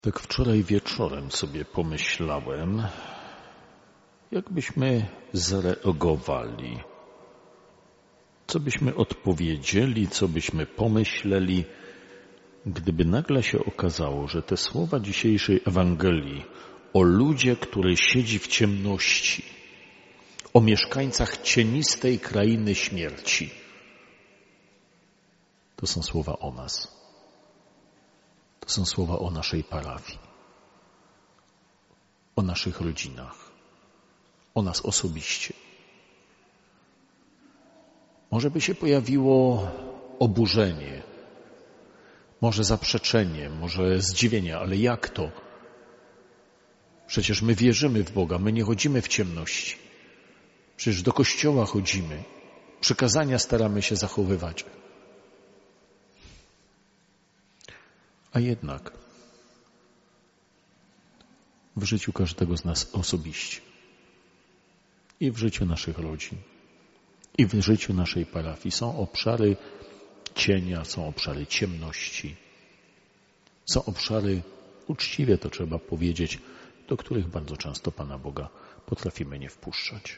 Tak wczoraj wieczorem sobie pomyślałem, jakbyśmy zareagowali, co byśmy odpowiedzieli, co byśmy pomyśleli, gdyby nagle się okazało, że te słowa dzisiejszej Ewangelii o ludzie, który siedzi w ciemności, o mieszkańcach cienistej krainy śmierci, to są słowa o nas. To są słowa o naszej parafii, o naszych rodzinach, o nas osobiście. Może by się pojawiło oburzenie, może zaprzeczenie, może zdziwienie, ale jak to? Przecież my wierzymy w Boga, my nie chodzimy w ciemności. Przecież do kościoła chodzimy, przykazania staramy się zachowywać. A jednak w życiu każdego z nas osobiście i w życiu naszych rodzin i w życiu naszej parafii są obszary cienia, są obszary ciemności, są obszary, uczciwie to trzeba powiedzieć, do których bardzo często Pana Boga potrafimy nie wpuszczać.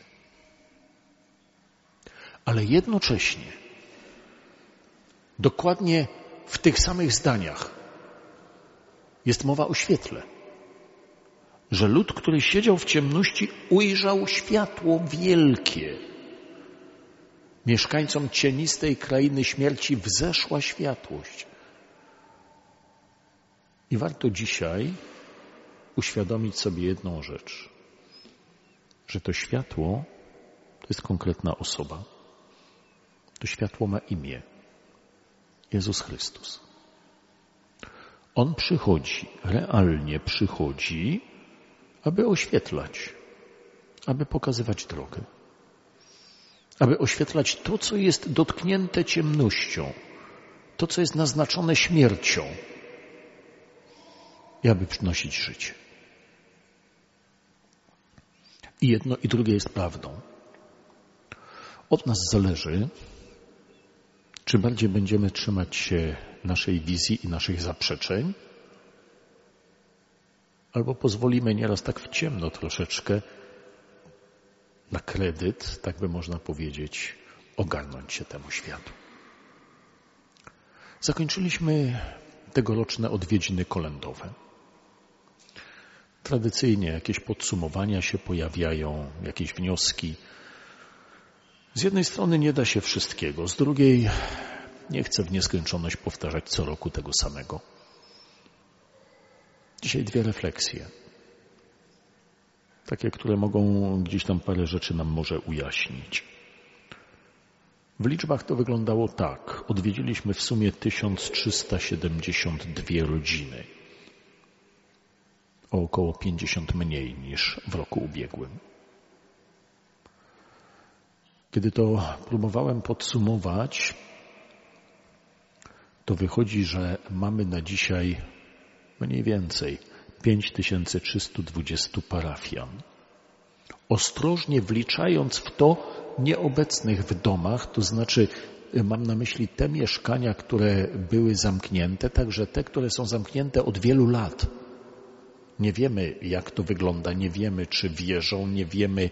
Ale jednocześnie, dokładnie w tych samych zdaniach jest mowa o świetle, że lud, który siedział w ciemności, ujrzał światło wielkie. Mieszkańcom cienistej krainy śmierci wzeszła światłość. I warto dzisiaj uświadomić sobie jedną rzecz, że to światło to jest konkretna osoba. To światło ma imię. Jezus Chrystus. On przychodzi, realnie przychodzi, aby oświetlać, aby pokazywać drogę, aby oświetlać to, co jest dotknięte ciemnością, to, co jest naznaczone śmiercią i aby przynosić życie. I jedno i drugie jest prawdą. Od nas zależy, czy bardziej będziemy trzymać się naszej wizji i naszych zaprzeczeń, albo pozwolimy nieraz tak w ciemno troszeczkę na kredyt, tak by można powiedzieć, ogarnąć się temu światu. Zakończyliśmy tegoroczne odwiedziny kolędowe. Tradycyjnie jakieś podsumowania się pojawiają, jakieś wnioski. Z jednej strony nie da się wszystkiego, z drugiej nie chcę w nieskończoność powtarzać co roku tego samego. Dzisiaj dwie refleksje, takie, które mogą gdzieś tam parę rzeczy nam może ujaśnić. W liczbach to wyglądało tak. Odwiedziliśmy w sumie 1372 rodziny. O około 50 mniej niż w roku ubiegłym. Kiedy to próbowałem podsumować, to wychodzi, że mamy na dzisiaj mniej więcej 5320 parafian. Ostrożnie wliczając w to nieobecnych w domach, to znaczy mam na myśli te mieszkania, które były zamknięte, także te, które są zamknięte od wielu lat. Nie wiemy, jak to wygląda, nie wiemy, czy wierzą, nie wiemy,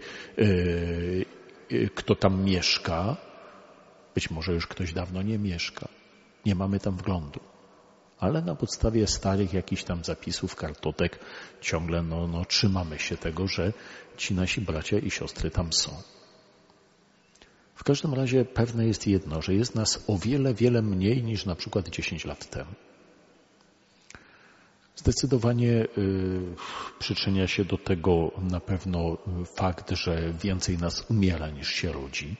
kto tam mieszka. Być może już ktoś dawno nie mieszka. Nie mamy tam wglądu. Ale na podstawie starych jakichś tam zapisów, kartotek ciągle trzymamy się tego, że ci nasi bracia i siostry tam są. W każdym razie pewne jest jedno, że jest nas o wiele, wiele mniej niż na przykład 10 lat temu. Zdecydowanie przyczynia się do tego na pewno fakt, że więcej nas umiera niż się rodzi.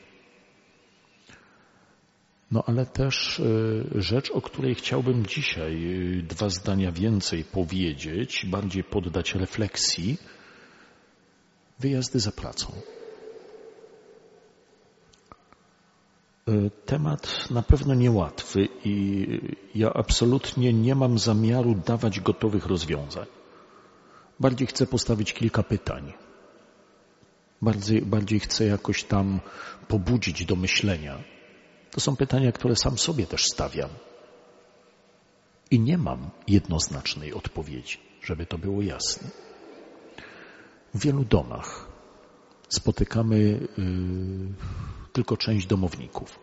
No ale też rzecz, o której chciałbym dzisiaj 2 zdania więcej powiedzieć, bardziej poddać refleksji, wyjazdy za pracą. Temat na pewno niełatwy i ja absolutnie nie mam zamiaru dawać gotowych rozwiązań. Bardziej chcę postawić kilka pytań. Bardziej chcę jakoś tam pobudzić do myślenia. To są pytania, które sam sobie też stawiam. I nie mam jednoznacznej odpowiedzi. żeby to było jasne. W wielu domach spotykamy tylko część domowników,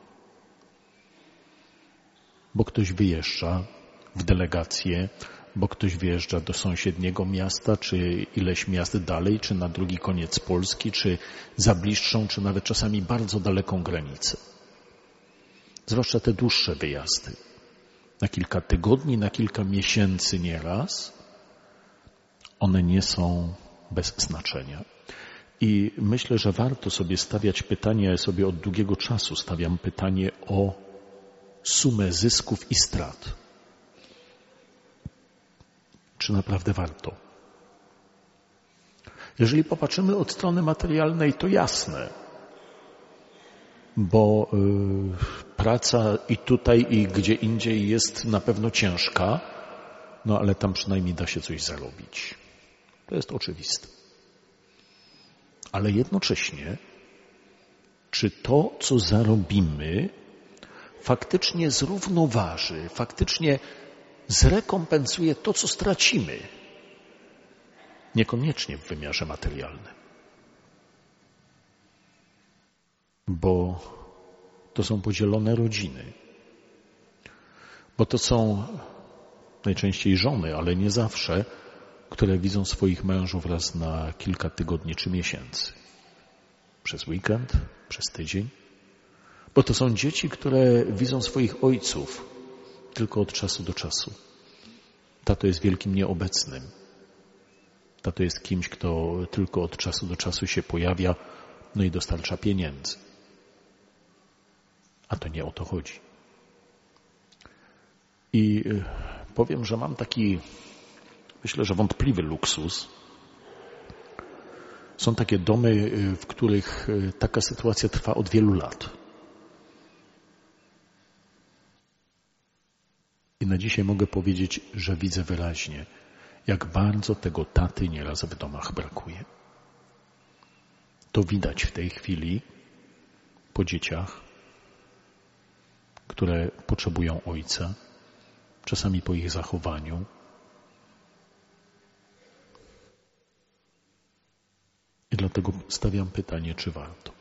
bo ktoś wyjeżdża w delegację, bo ktoś wyjeżdża do sąsiedniego miasta, czy ileś miast dalej, czy na drugi koniec Polski, czy za bliższą, czy nawet czasami bardzo daleką granicę. Zwłaszcza te dłuższe wyjazdy. Na kilka tygodni, na kilka miesięcy nieraz. One nie są bez znaczenia. I myślę, że warto sobie stawiać pytanie, ja sobie od długiego czasu stawiam pytanie o sumę zysków i strat. Czy naprawdę warto? Jeżeli popatrzymy od strony materialnej, to jasne, bo praca i tutaj, i gdzie indziej jest na pewno ciężka, no ale tam przynajmniej da się coś zarobić. To jest oczywiste. Ale jednocześnie, czy to, co zarobimy, faktycznie zrównoważy, faktycznie zrekompensuje to, co stracimy? Niekoniecznie w wymiarze materialnym. Bo to są podzielone rodziny. Bo to są najczęściej żony, ale nie zawsze, które widzą swoich mężów raz na kilka tygodni czy miesięcy. Przez weekend, przez tydzień. Bo to są dzieci, które widzą swoich ojców tylko od czasu do czasu. Tato jest wielkim nieobecnym. Tato jest kimś, kto tylko od czasu do czasu się pojawia, no i dostarcza pieniędzy. A to nie o to chodzi. I powiem, że mam taki, myślę, że wątpliwy luksus. Są takie domy, w których taka sytuacja trwa od wielu lat. I na dzisiaj mogę powiedzieć, że widzę wyraźnie, jak bardzo tego taty nieraz w domach brakuje. To widać w tej chwili po dzieciach, które potrzebują ojca, czasami po ich zachowaniu. I dlatego stawiam pytanie, czy warto.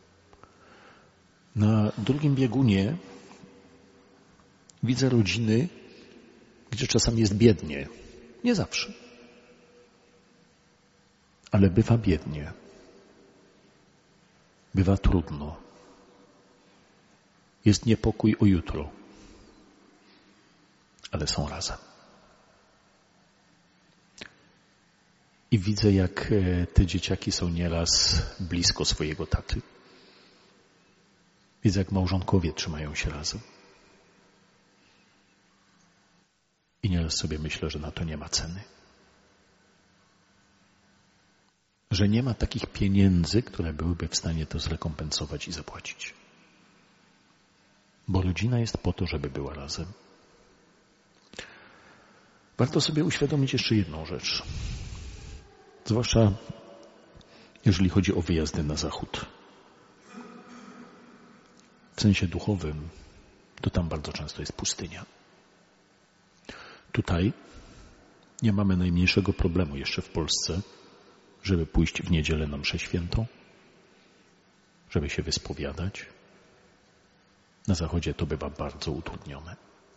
Na drugim biegunie widzę rodziny, gdzie czasami jest biednie. Nie zawsze. Ale bywa biednie. Bywa trudno. Jest niepokój o jutro. Ale są razem. I widzę, jak te dzieciaki są nieraz blisko swojego taty. Widzę, jak małżonkowie trzymają się razem. I nieraz sobie myślę, że na to nie ma ceny. Że nie ma takich pieniędzy, które byłyby w stanie to zrekompensować i zapłacić. Bo rodzina jest po to, żeby była razem. Warto sobie uświadomić jeszcze jedną rzecz. Zwłaszcza jeżeli chodzi o wyjazdy na zachód. W sensie duchowym, to tam bardzo często jest pustynia. Tutaj nie mamy najmniejszego problemu jeszcze w Polsce, żeby pójść w niedzielę na mszę świętą, żeby się wyspowiadać. Na zachodzie to bywa bardzo utrudnione.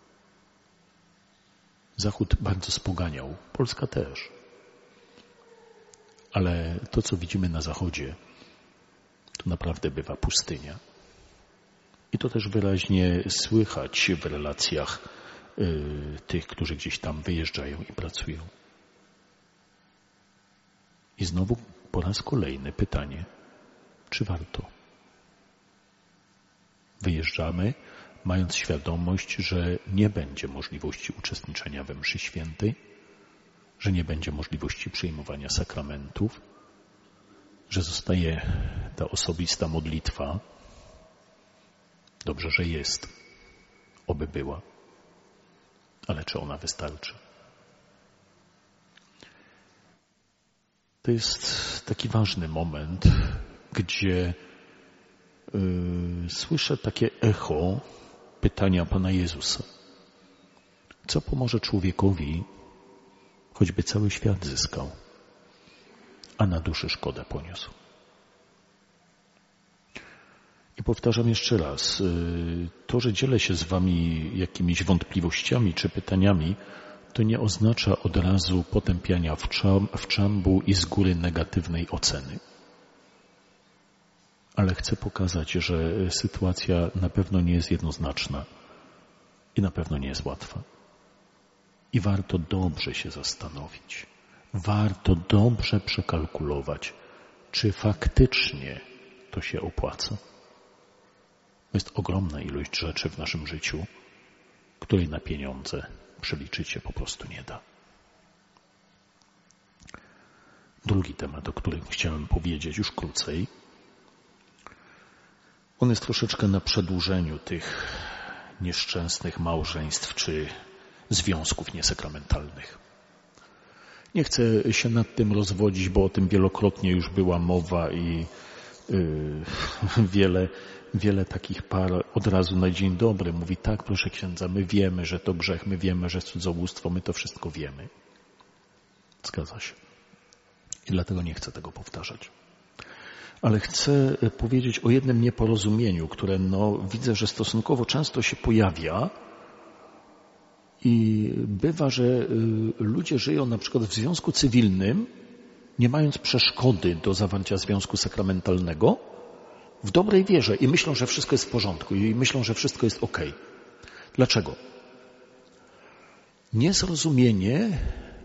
Zachód bardzo spoganiał, Polska też. Ale to, co widzimy na zachodzie, to naprawdę bywa pustynia. I to też wyraźnie słychać w relacjach tych, którzy gdzieś tam wyjeżdżają i pracują. I znowu po raz kolejny pytanie, czy warto? Wyjeżdżamy, mając świadomość, że nie będzie możliwości uczestniczenia we mszy świętej, że nie będzie możliwości przyjmowania sakramentów, że zostaje ta osobista modlitwa. Dobrze, że jest, oby była, ale czy ona wystarczy? To jest taki ważny moment, gdzie słyszę takie echo pytania Pana Jezusa. Co pomoże człowiekowi, choćby cały świat zyskał, a na duszy szkodę poniósł. I powtarzam jeszcze raz, to, że dzielę się z wami jakimiś wątpliwościami czy pytaniami, to nie oznacza od razu potępiania w czambu i z góry negatywnej oceny. Ale chcę pokazać, że sytuacja na pewno nie jest jednoznaczna i na pewno nie jest łatwa. I warto dobrze się zastanowić. Warto dobrze przekalkulować, czy faktycznie to się opłaca. Jest ogromna ilość rzeczy w naszym życiu, której na pieniądze przeliczyć się po prostu nie da. Drugi temat, o którym chciałem powiedzieć już krócej, on jest troszeczkę na przedłużeniu tych nieszczęsnych małżeństw czy związków niesakramentalnych. Nie chcę się nad tym rozwodzić, bo o tym wielokrotnie już była mowa i wiele takich par od razu na dzień dobry mówi: tak, proszę księdza, my wiemy, że to grzech, my wiemy, że cudzołóstwo, my to wszystko wiemy. Zgadza się. I dlatego nie chcę tego powtarzać. Ale chcę powiedzieć o jednym nieporozumieniu, które widzę, że stosunkowo często się pojawia i bywa, że ludzie żyją na przykład w związku cywilnym, nie mając przeszkody do zawarcia związku sakramentalnego, w dobrej wierze i myślą, że wszystko jest w porządku i myślą, że wszystko jest okej. Dlaczego? Niezrozumienie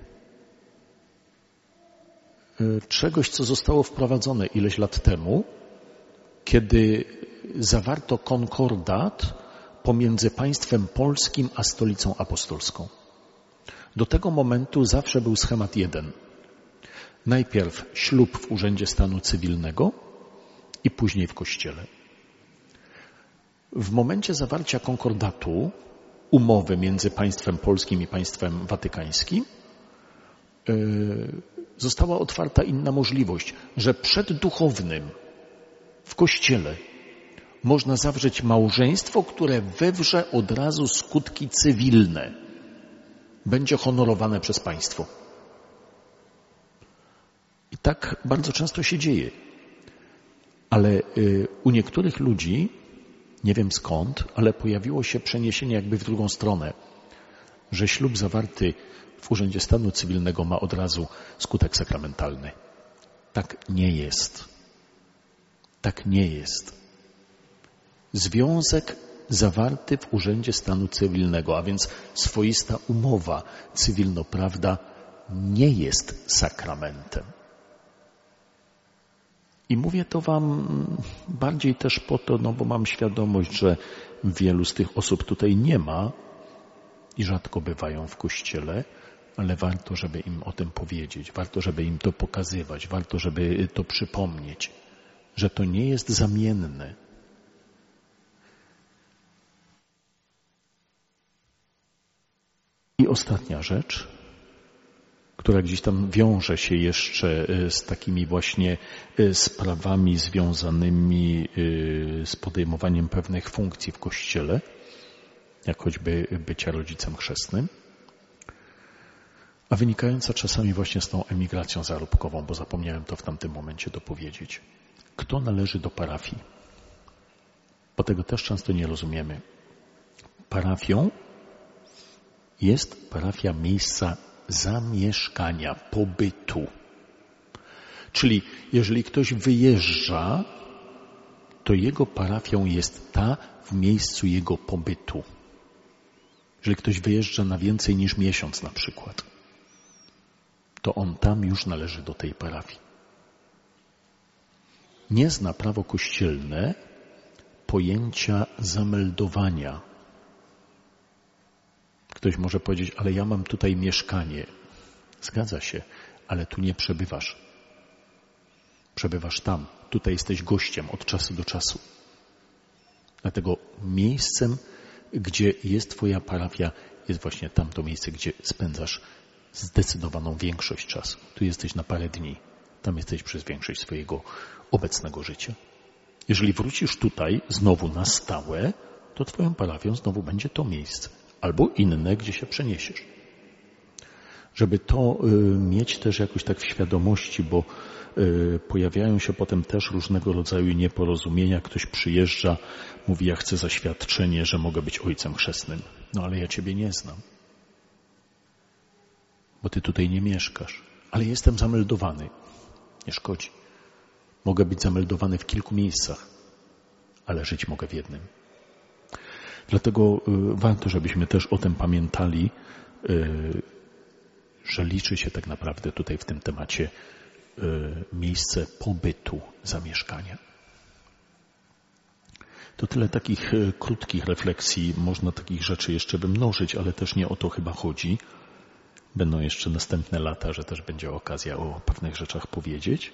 czegoś, co zostało wprowadzone ileś lat temu, kiedy zawarto konkordat pomiędzy państwem polskim a Stolicą Apostolską. Do tego momentu zawsze był schemat jeden. Najpierw ślub w Urzędzie Stanu Cywilnego i później w Kościele. W momencie zawarcia konkordatu, umowy między państwem polskim i państwem watykańskim, została otwarta inna możliwość, że przed duchownym w Kościele można zawrzeć małżeństwo, które wewrze od razu skutki cywilne. Będzie honorowane przez państwo. I tak bardzo często się dzieje. Ale u niektórych ludzi, nie wiem skąd, ale pojawiło się przeniesienie jakby w drugą stronę, że ślub zawarty w Urzędzie Stanu Cywilnego ma od razu skutek sakramentalny. Tak nie jest. Tak nie jest. Związek zawarty w Urzędzie Stanu Cywilnego, a więc swoista umowa cywilnoprawna, nie jest sakramentem. I mówię to wam bardziej też po to, bo mam świadomość, że wielu z tych osób tutaj nie ma i rzadko bywają w Kościele, ale warto, żeby im o tym powiedzieć, warto, żeby im to pokazywać, warto, żeby to przypomnieć, że to nie jest zamienne. I ostatnia rzecz, która gdzieś tam wiąże się jeszcze z takimi właśnie sprawami związanymi z podejmowaniem pewnych funkcji w Kościele, jak choćby bycia rodzicem chrzestnym, a wynikająca czasami właśnie z tą emigracją zarobkową, bo zapomniałem to w tamtym momencie dopowiedzieć. Kto należy do parafii? Bo tego też często nie rozumiemy. Parafią jest parafia miejsca zamieszkania, pobytu. Czyli jeżeli ktoś wyjeżdża, to jego parafią jest ta w miejscu jego pobytu. Jeżeli ktoś wyjeżdża na więcej niż miesiąc na przykład, to on tam już należy do tej parafii. Nie zna prawo kościelne pojęcia zameldowania. Ktoś może powiedzieć, ale ja mam tutaj mieszkanie. Zgadza się, ale tu nie przebywasz. Przebywasz tam. Tutaj jesteś gościem od czasu do czasu. Dlatego miejscem, gdzie jest twoja parafia, jest właśnie tamto miejsce, gdzie spędzasz zdecydowaną większość czasu. Tu jesteś na parę dni. Tam jesteś przez większość swojego obecnego życia. Jeżeli wrócisz tutaj znowu na stałe, to twoją parafią znowu będzie to miejsce. Albo inne, gdzie się przeniesiesz. Żeby to mieć też jakoś tak w świadomości, bo pojawiają się potem też różnego rodzaju nieporozumienia. Ktoś przyjeżdża, mówi, ja chcę zaświadczenie, że mogę być ojcem chrzestnym. No ale ja Ciebie nie znam, bo Ty tutaj nie mieszkasz. Ale jestem zameldowany. Nie szkodzi. Mogę być zameldowany w kilku miejscach, ale żyć mogę w jednym. Dlatego warto, żebyśmy też o tym pamiętali, że liczy się tak naprawdę tutaj w tym temacie miejsce pobytu, zamieszkania. To tyle takich krótkich refleksji. Można takich rzeczy jeszcze wymnożyć, ale też nie o to chyba chodzi. Będą jeszcze następne lata, że też będzie okazja o pewnych rzeczach powiedzieć.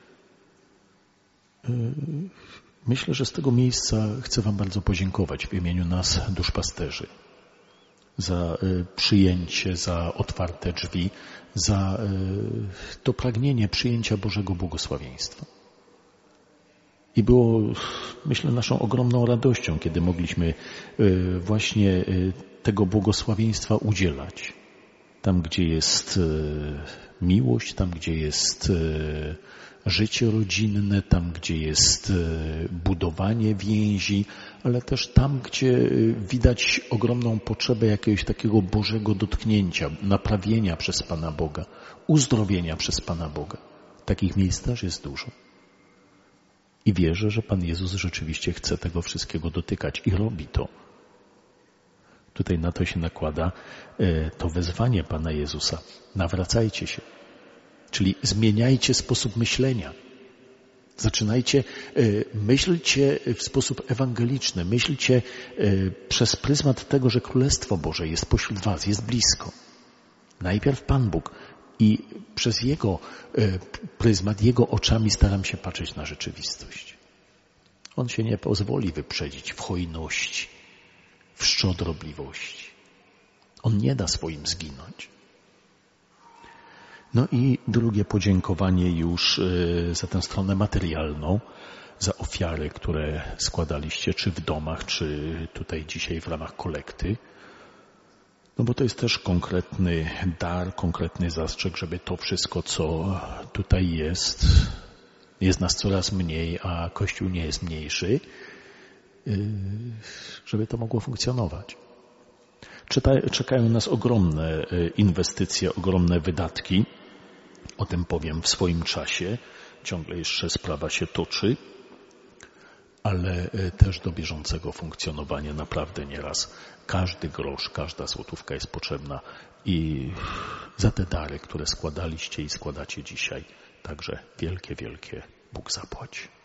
Myślę, że z tego miejsca chcę Wam bardzo podziękować w imieniu nas, duszpasterzy, za przyjęcie, za otwarte drzwi, za to pragnienie przyjęcia Bożego błogosławieństwa. I było, myślę, naszą ogromną radością, kiedy mogliśmy właśnie tego błogosławieństwa udzielać. Tam, gdzie jest miłość, tam, gdzie jest życie rodzinne, tam, gdzie jest budowanie więzi, ale też tam, gdzie widać ogromną potrzebę jakiegoś takiego Bożego dotknięcia, naprawienia przez Pana Boga, uzdrowienia przez Pana Boga. Takich miejsc też jest dużo. I wierzę, że Pan Jezus rzeczywiście chce tego wszystkiego dotykać i robi to. Tutaj na to się nakłada to wezwanie Pana Jezusa. Nawracajcie się. Czyli zmieniajcie sposób myślenia. Zaczynajcie, myślcie w sposób ewangeliczny. Myślcie przez pryzmat tego, że Królestwo Boże jest pośród was, jest blisko. Najpierw Pan Bóg i przez Jego pryzmat, Jego oczami staram się patrzeć na rzeczywistość. On się nie pozwoli wyprzedzić w hojności, w szczodrobliwości. On nie da swoim zginąć. No i drugie podziękowanie już za tę stronę materialną, za ofiary, które składaliście, czy w domach, czy tutaj dzisiaj w ramach kolekty. No bo to jest też konkretny dar, konkretny zastrzyk, żeby to wszystko, co tutaj jest nas coraz mniej, a Kościół nie jest mniejszy, żeby to mogło funkcjonować. Czekają nas ogromne inwestycje, ogromne wydatki. O tym powiem w swoim czasie. Ciągle jeszcze sprawa się toczy, ale też do bieżącego funkcjonowania naprawdę nieraz każdy grosz, każda złotówka jest potrzebna i za te dary, które składaliście i składacie dzisiaj, także wielkie, wielkie Bóg zapłać.